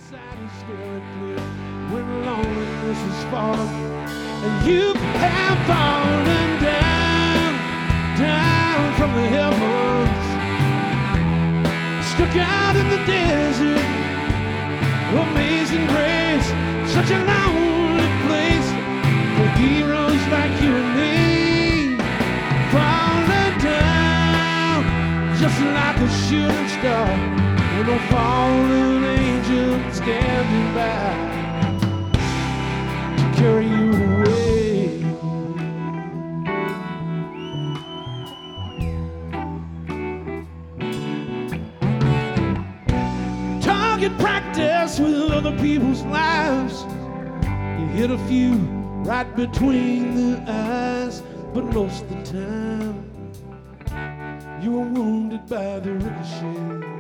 sight is very clear when loneliness is far, and you have fallen down, down from the heavens, stuck out in the desert. Amazing grace, such a lonely place for heroes like you and me, falling down just like a shooting star, with a fallen angel standing by to carry you away. Target practice with other people's lives. You hit a few right between the eyes, but most of the time you were wounded by the ricochet.